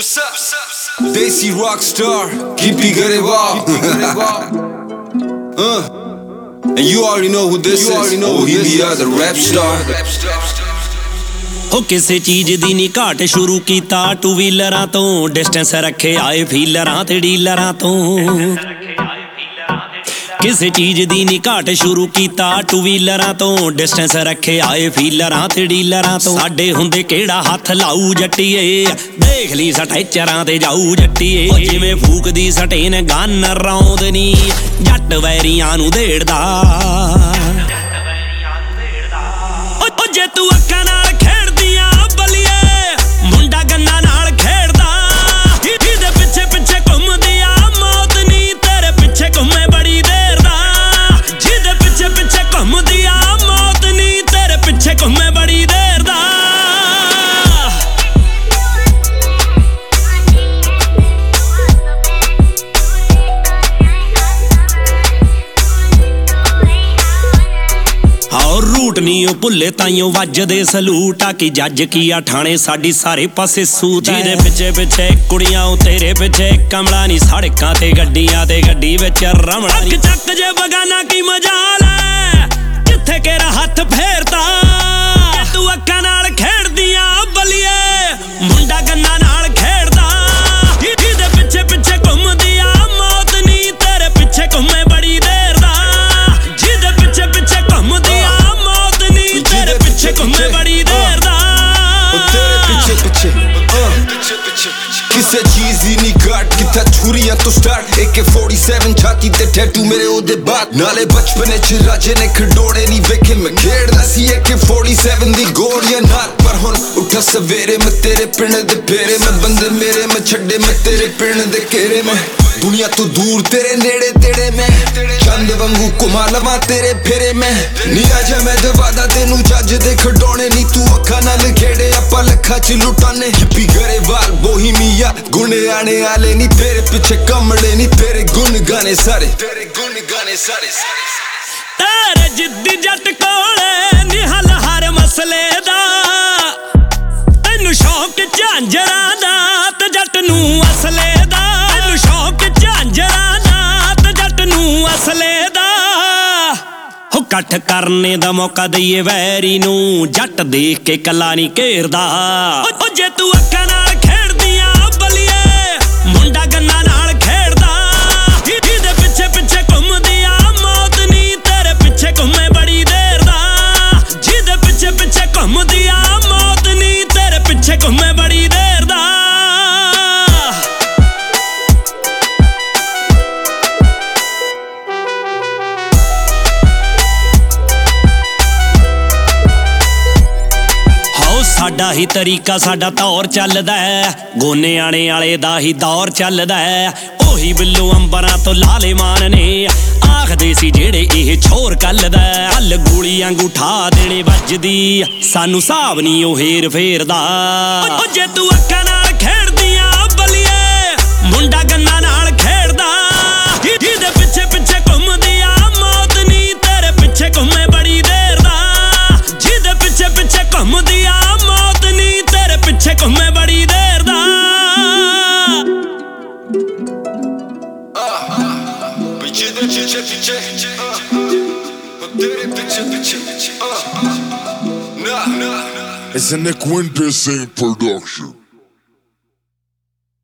Desi rockstar, Gippy Garewal. And you already know who this is. Bohemia, the rap star. ਹੋ ਕਿਸੇ ਚੀਜ਼ ਦੀ ਨੀ ਘਾਟ ਸ਼ੁਰੂ ਕੀਤਾ ਟੂ ਵੀਲਰਾਂ ਤੋਂ ਡਿਸਟੈਂਸ ਰੱਖੇ ਆਏ ਫੀਲਰਾਂ ਤੇ ਡੀਲਰਾਂ ਤੋਂ ਕਿਸੇ ਚੀਜ਼ ਦੀ ਨੀ ਘਾਟ ਸ਼ੁਰੂ ਕੀਤਾ ਟੂ ਵੀਲਰਾਂ ਤੋਂ ਡਿਸਟੈਂਸ ਰੱਖੇ ਆਏ ਫੀਲਰਾਂ ਤੇ ਡੀਲਰਾਂ ਤੋਂ ਸਾਡੇ ਹੁੰਦੇ ਕਿਹੜਾ ਹੱਥ ਲਾਊ ਜੱਟੀਏ ਦੇਖ ਲਈ ਸਟੈਚਰਾਂ ਤੇ ਜਾਊ ਜੱਟੀਏ ਉਹ ਜਿਵੇਂ ਫੂਕਦੀ ਸਟੇਨ ਗਨ ਰੌਂਦ ਨੀ ਜੱਟ ਵੈਰੀਆਂ ਨੂੰ ਦੇੜਦਾ ਉਹ ਜੇ ਤੂੰ ਅੱਖਾਂ ਨਾਲ ਨੀ ਉਹ ਭੁੱਲੇ ਤਾਈਓ ਵੱਜਦੇ ਸਲੂਟ ਆ ਕਿ ਜੱਜ ਕੀ ਆ ਠਾਣੇ ਸਾਡੀ ਸਾਰੇ ਪਾਸੇ ਸੂਤ ਜਿਹਦੇ ਪਿੱਛੇ ਪਿੱਛੇ ਕੁੜੀਆਂ ਉਹ ਤੇਰੇ ਪਿੱਛੇ ਕਮਲਾ ਨੀ ਸੜਕਾਂ ਤੇ ਗੱਡੀਆਂ ਤੇ ਗੱਡੀ ਵਿੱਚ ਰਮਣਾ ਨੀ ਚੱਕ ਜੇ ਬਗਾਨਾ ਕੀ ਮਜਾਲ ਐ ਜਿੱਥੇ ਕਿਹੜਾ ਹੱਥ ਫੇਰਦਾ ਤੂੰ ਅੱਖਾਂ ਨਾਲ ਖੇਡਦੀਆਂ ਬਲੀਏ ਮੁੰਡਾ ਗੰਨਾ ਨਾਲ ਖੇਡਦਾ ਜਿਹਦੇ ਪਿੱਛੇ ਪਿੱਛੇ ਘੁੰਮਦੀ ਆ ਮੌਤ ਨੀ ਤੇਰੇ ਪਿੱਛੇ ਘੁੰਮੇ ਬੜੀ ਦੇਰ ਦਾ ਜਿਹਦੇ ਪਿੱਛੇ ਪਿੱਛੇ ਘੁੰਮਦੀ ਆ ਘੁੰਮੇ ਬੜੀ ਦੇਰ ਦਾ ਤੇਰੇ ਪਿੱਛੇ ਕਿਸੇ ਚੀਜ਼ ਦੀ ਨੀ ਘਾਟ ਕਿੱਥਾ ਛੁਰੀਆਂ ਤੋਂ ਸਟਾਰਟ AK-47 ਛਾਤੀ ਤੇ ਟੈਟੂ ਮੇਰੇ ਉਹਦੇ ਬਾਅਦ ਨਾਲੇ ਬਚਪਨੇ ਚ ਰਾਜੇ ਨੇ ਖਡੋੜੇ ਨੀ ਵੇਖੇ ਮੈਂ ਖੇਡਦਾ ਸੀ AK-47 ਦੀ ਗੋਲੀਆਂ ਨਾਲ ਪਰ ਹੁਣ ਉੱਠਾ ਸਵੇਰੇ ਮੈਂ ਤੇਰੇ ਪਿੰਡ ਦੇ ਫੇਰੇ ਮੈਂ ਬੰਦੇ ਮੇਰੇ ਮੈਂ ਛੱਡੇ ਮੈਂ ਤੇਰੇ ਪਿੰਡ ਦੇ ਘੇਰੇ ਮੈਂ ਦੁਨੀਆ ਤੋਂ ਦੂਰ ਤੇਰੇ ਨੇੜੇ ਤੇੜੇ ਮੈਂ ਚੰਦ ਵਾਂਗੂ ਘੁਮਾ ਲਵਾਂ ਤੇਰੇ ਫੇਰੇ ਮੈਂ ਨੀ ਰਾਜਾ ਮੈਂ ਦਵਾਦਾ ਤੈਨੂੰ ਜੱਜ ਦੇ ਖਡੋਣੇ ਨੀ ਤੂੰ ਅੱਖਾਂ ਨਾਲ ਖੇੜੇ ਆਪਾਂ ਲੱਖਾਂ ਚ ਲੁਟਾਨੇ ਗਿੱਪੀ ਗਰੇਵਾਲ ਬੋਹੀਮੀਆ ਗੁਣੇ ਆਣੇ ਆਲੇ ਨੀ ਤੇਰੇ ਪਿੱਛੇ ਕਮਲੇ ਨੀ ਤੇਰੇ ਗੁਣ ਗਾਣੇ ਸਾਰੇ ਤੇਰੇ ਜਿੱਦੀ ਜੱਟ ਕੋਲੇ ਨੀ ਹੱਲ ਹਰ ਮਸਲੇ ਦਾ ਤੈਨੂੰ ਸ਼ੌਕ ਝਾਂਜਰਾਂ ਦਾ ਤੇ ਜੱਟ ਨੂੰ ਅਸਲੇ ਦਾ ਤੈਨੂੰ ਸ਼ੌਕ ਝਾਂਜਰਾਂ ਦਾ ਤੇ ਜੱਟ ਨੂੰ ਅਸਲੇ ਦਾ ਹੋ ਇਕੱਠ ਕਰਨੇ ਦਾ ਮੌਕਾ ਦਈਏ ਵੈਰੀ ਨੂੰ ਜੱਟ ਦੇਖ ਕੇ ਕੱਲਾ ਨੀ ਘੇਰਦਾ ਉਹ ਜੇ ਤੂੰ ਅੱਖਾਂ ਨਾਲ ਖੇਡਦੀਆਂ ਬਲੀਏ ਮੁੰਡਾ ਗੰਨਾ ਨਾਲ ਖੇਡਦਾ ਜਿਹਦੇ ਪਿੱਛੇ ਪਿੱਛੇ ਘੁੰਮਦੀ ਆ ਮੌਤ ਨੀ ਤੇਰੇ ਪਿੱਛੇ ਘੁੰਮੇ ਬੜੀ ਦੇਰ ਦਾ ਜਿਹਦੇ ਪਿੱਛੇ ਪਿੱਛੇ ਘੁੰਮਦੀ ਆ ਮੌਤ ਨੀ ਤੇਰੇ ਪਿੱਛੇ ਘੁੰਮੇ ਬੜੀ ਦੇਰ ਦਾ ਸਾਡਾ ਹੀ ਤਰੀਕਾ ਸਾਡਾ ਤੌਰ ਚੱਲਦਾ ਗੋਨੇ ਆਣੇ ਵਾਲੇ ਦਾ ਹੀ ਦੌਰ ਚੱਲਦਾ ਉਹੀ ਬਿੱਲੂ ਅੰਬਰਾਂ ਤੋਂ ਲਾਲੇ ਮਾਨ ਨੇ ਆਖਦੇ ਸੀ ਜਿਹੜੇ ਇਹ ਛੋਰ ਕੱਲਦਾ ਹੱਲ ਗੋਲੀ ਵਾਂਗੂ ਠਾ ਦੇਣੇ ਵੱਜਦੀ ਸਾਨੂੰ ਹਿਸਾਬ ਨਹੀਂ ਉਹ ਹੇਰ ਫੇਰਦਾ ਉਹ ਜੇ ਤੂੰ ਅੱਖਾਂ ਨਾਲ ਖੇਡਦੀਆਂ ਬਲੀਏ ਮੁੰਡਾ ਗੰਨਾ ਨਾਲ ਖੇਡਦਾ ਜਿਹਦੇ ਪਿੱਛੇ ਪਿੱਛੇ ਘੁੰਮਦੀ ਆ ਮੌਤ ਨੀ ਤੇਰੇ ਪਿੱਛੇ ਘੁੰਮੇ ਬੜੀ ਦੇਰ ਦਾ ਜਿਹਦੇ ਪਿੱਛੇ ਪਿੱਛੇ ਘੁੰਮਦੀ ਆ ਪਿੱਛੇ ਘੁੰਮੇ ਬੜੀ ਦੇਰ ਦਾ ਪਿੱਛੇ ਦੇ ਪਿੱਛੇ ਤੇਰੇ ਪਿੱਛੇ ਨਾ It's a Nick Winter production.